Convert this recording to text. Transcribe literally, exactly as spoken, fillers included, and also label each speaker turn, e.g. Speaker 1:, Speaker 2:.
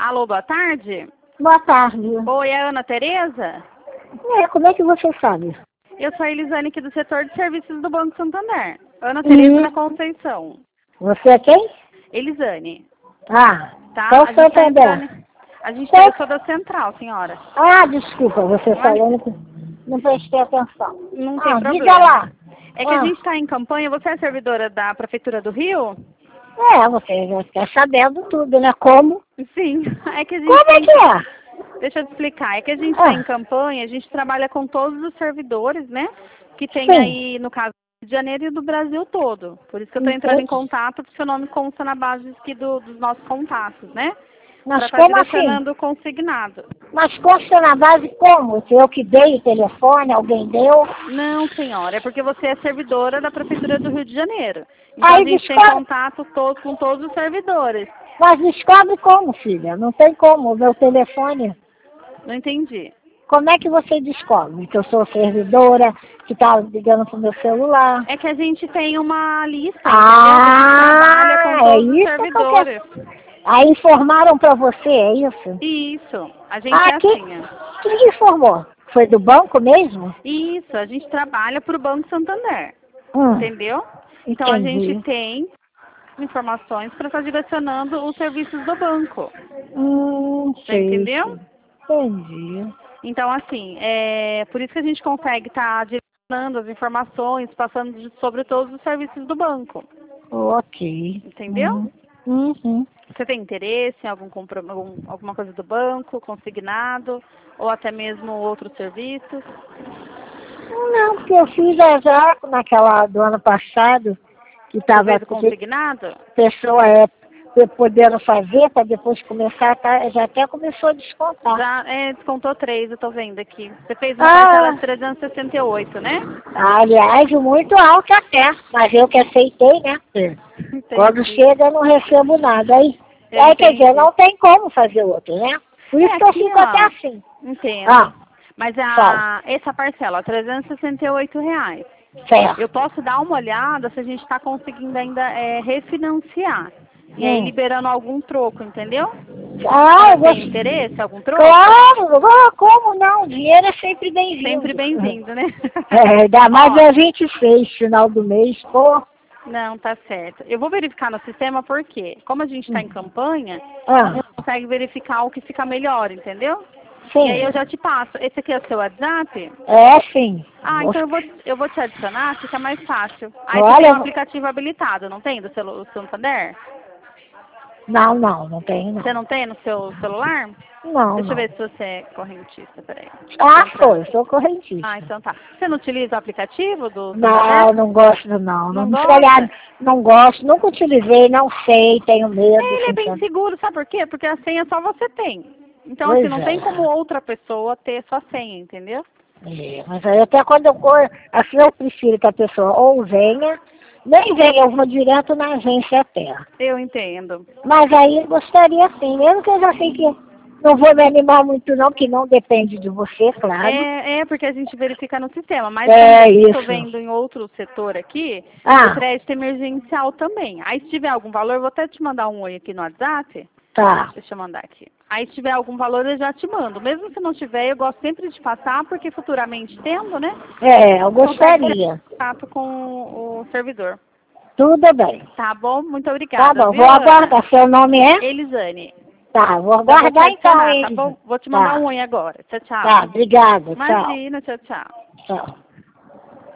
Speaker 1: Alô, boa tarde.
Speaker 2: Boa tarde.
Speaker 1: Oi, é a Ana Tereza?
Speaker 2: É, como é que você sabe?
Speaker 1: Eu sou a Elisane aqui do setor de serviços do Banco Santander. Ana Tereza
Speaker 2: Hum.
Speaker 1: da Conceição.
Speaker 2: Você é quem?
Speaker 1: Elisane,
Speaker 2: Ah,
Speaker 1: tá?
Speaker 2: qual
Speaker 1: A gente tá
Speaker 2: Santander?
Speaker 1: entrando... A gente
Speaker 2: Qual?
Speaker 1: eu sou da Central, senhora.
Speaker 2: Ah, desculpa, você
Speaker 1: Não, é-
Speaker 2: falando que não prestei atenção.
Speaker 1: não tem
Speaker 2: Ah, diga
Speaker 1: problema.
Speaker 2: lá.
Speaker 1: É que a
Speaker 2: Ah,
Speaker 1: gente está em campanha, você é servidora da Prefeitura do Rio?
Speaker 2: é, você já está sabendo tudo, né? Como?
Speaker 1: Sim, é que a gente
Speaker 2: Como é
Speaker 1: tem...
Speaker 2: que é?
Speaker 1: Deixa eu te explicar, é que a gente está em
Speaker 2: Ah,
Speaker 1: campanha, a gente trabalha com todos os servidores, né? Que tem
Speaker 2: sim.
Speaker 1: aí, no caso, do Rio de Janeiro e do Brasil todo. Por isso que eu estou entrando em
Speaker 2: Entendi.
Speaker 1: contato, porque seu nome consta na base aqui do, dos nossos contatos, né? Para
Speaker 2: Mas
Speaker 1: estar
Speaker 2: como assim?
Speaker 1: direcionando o consignado.
Speaker 2: Mas consta na base como? Se eu que dei o telefone, alguém deu?
Speaker 1: Não, senhora, é porque você é servidora da Prefeitura do Rio de Janeiro. Então a
Speaker 2: Aí
Speaker 1: gente tem
Speaker 2: descobre.
Speaker 1: contato todo, com todos os servidores.
Speaker 2: Mas descobre como, filha? Não tem como. O meu telefone.
Speaker 1: Não entendi.
Speaker 2: Como é que você descobre que eu sou servidora, que está ligando pro meu celular?
Speaker 1: É que a gente tem uma lista, entendeu? A gente trabalha com
Speaker 2: Ah, é
Speaker 1: todos os
Speaker 2: isso que eu quero.
Speaker 1: servidores.
Speaker 2: Aí informaram para você, é isso?
Speaker 1: Isso, a gente
Speaker 2: Ah,
Speaker 1: é
Speaker 2: que,
Speaker 1: assim. ó.
Speaker 2: quem informou? Foi do banco mesmo?
Speaker 1: Isso, a gente trabalha para o Banco Santander,
Speaker 2: Hum,
Speaker 1: entendeu? Então a gente
Speaker 2: entendi.
Speaker 1: tem informações para estar direcionando os serviços do banco.
Speaker 2: Hum,
Speaker 1: Você
Speaker 2: sei,
Speaker 1: entendeu?
Speaker 2: sei. Entendi.
Speaker 1: Então, assim, é por isso que a gente consegue estar direcionando as informações, passando de- sobre todos os serviços do banco.
Speaker 2: Ok.
Speaker 1: Entendeu?
Speaker 2: Hum, uhum.
Speaker 1: Você tem interesse em algum, compro- algum alguma coisa do banco, consignado, ou até mesmo outros serviços?
Speaker 2: Não, porque eu fiz já naquela do ano passado, que
Speaker 1: Você
Speaker 2: estava
Speaker 1: fez o consignado?
Speaker 2: pessoa é podendo fazer para depois começar, tá, já até começou a descontar.
Speaker 1: Já é, descontou três, eu tô vendo aqui. Você fez uma parcela
Speaker 2: Ah,
Speaker 1: de trezentos e sessenta e oito, né?
Speaker 2: aliás, muito alto até, mas eu que aceitei, né? Quando
Speaker 1: Entendi.
Speaker 2: chega eu não recebo nada. Aí,
Speaker 1: Eu
Speaker 2: aí quer dizer,
Speaker 1: entendi.
Speaker 2: não tem como fazer outro, né? Por
Speaker 1: É
Speaker 2: isso que eu
Speaker 1: aqui,
Speaker 2: fico até
Speaker 1: ó.
Speaker 2: assim.
Speaker 1: Entendo.
Speaker 2: Ah,
Speaker 1: Mas
Speaker 2: fala,
Speaker 1: a, essa parcela, trezentos e sessenta e oito reais. Eu
Speaker 2: certo.
Speaker 1: posso dar uma olhada se a gente está conseguindo ainda é, refinanciar. E aí
Speaker 2: Hum.
Speaker 1: liberando algum troco, entendeu? A
Speaker 2: Ah,
Speaker 1: senhora
Speaker 2: eu vou...
Speaker 1: tem interesse, algum troco?
Speaker 2: Claro, ah, como não? O dinheiro é sempre
Speaker 1: Sempre
Speaker 2: bem-vindo.
Speaker 1: bem-vindo, né?
Speaker 2: É, ainda mais
Speaker 1: Ó,
Speaker 2: a gente fez, final do mês, pô.
Speaker 1: não, tá certo. Eu vou verificar no sistema porque, como a gente está em campanha, a
Speaker 2: Ah,
Speaker 1: gente consegue verificar o que fica melhor, entendeu? E aí
Speaker 2: sim.
Speaker 1: eu já te passo. Esse aqui é o seu WhatsApp?
Speaker 2: É, sim.
Speaker 1: Ah, então eu vou, eu vou te adicionar, fica mais fácil. Aí você tem um
Speaker 2: Olha,
Speaker 1: aplicativo habilitado, não tem, do celu do Santander?
Speaker 2: não, não, não tem,
Speaker 1: Você
Speaker 2: não.
Speaker 1: não tem no seu celular?
Speaker 2: Não,
Speaker 1: Deixa eu ver
Speaker 2: não.
Speaker 1: se você é correntista, peraí. Deixa eu
Speaker 2: Ah, sou,
Speaker 1: entrar.
Speaker 2: eu sou
Speaker 1: Ah,
Speaker 2: correntista.
Speaker 1: então tá. Você não utiliza o aplicativo do
Speaker 2: Não,
Speaker 1: Santander?
Speaker 2: não gosto, não.
Speaker 1: Não
Speaker 2: Não, aliás,
Speaker 1: gosta?
Speaker 2: não gosto, nunca utilizei, não sei, tenho medo,
Speaker 1: Ele é bem
Speaker 2: sinceramente.
Speaker 1: seguro, sabe por quê? Porque a senha só você tem. Então, assim,
Speaker 2: Pois
Speaker 1: não tem como
Speaker 2: é.
Speaker 1: outra pessoa ter sua senha, entendeu?
Speaker 2: É, mas aí até quando eu for, assim eu prefiro que a pessoa ou venha, nem venha, eu vou direto na agência até.
Speaker 1: Eu entendo.
Speaker 2: Mas aí eu gostaria sim, mesmo que eu já sei que não vou me animar muito não, que não depende de você, claro.
Speaker 1: É, é porque a gente verifica no sistema, mas
Speaker 2: É
Speaker 1: também estou
Speaker 2: isso.
Speaker 1: vendo em outro setor aqui o
Speaker 2: Ah,
Speaker 1: crédito emergencial também. Aí se tiver algum valor, eu vou até te mandar um oi aqui no WhatsApp.
Speaker 2: tá.
Speaker 1: Deixa eu mandar aqui. Aí se tiver algum valor, eu já te mando. Mesmo se não tiver, eu gosto sempre de passar, porque futuramente tendo, né?
Speaker 2: É, eu
Speaker 1: Consegue ter
Speaker 2: gostaria.
Speaker 1: contato com o servidor.
Speaker 2: Tudo bem.
Speaker 1: Tá bom? Muito
Speaker 2: Tá
Speaker 1: obrigada,
Speaker 2: bom,
Speaker 1: viu,
Speaker 2: vou
Speaker 1: Ana?
Speaker 2: aguardar. Seu nome é?
Speaker 1: Elisane.
Speaker 2: Tá, vou
Speaker 1: Já vou te
Speaker 2: aguardar então,
Speaker 1: adicionar, tá
Speaker 2: hein?
Speaker 1: bom? Vou te mandar um
Speaker 2: Tá,
Speaker 1: oi agora. Tchau, tchau.
Speaker 2: tá, obrigada, tchau.
Speaker 1: Imagina, tchau, tchau.
Speaker 2: Tchau.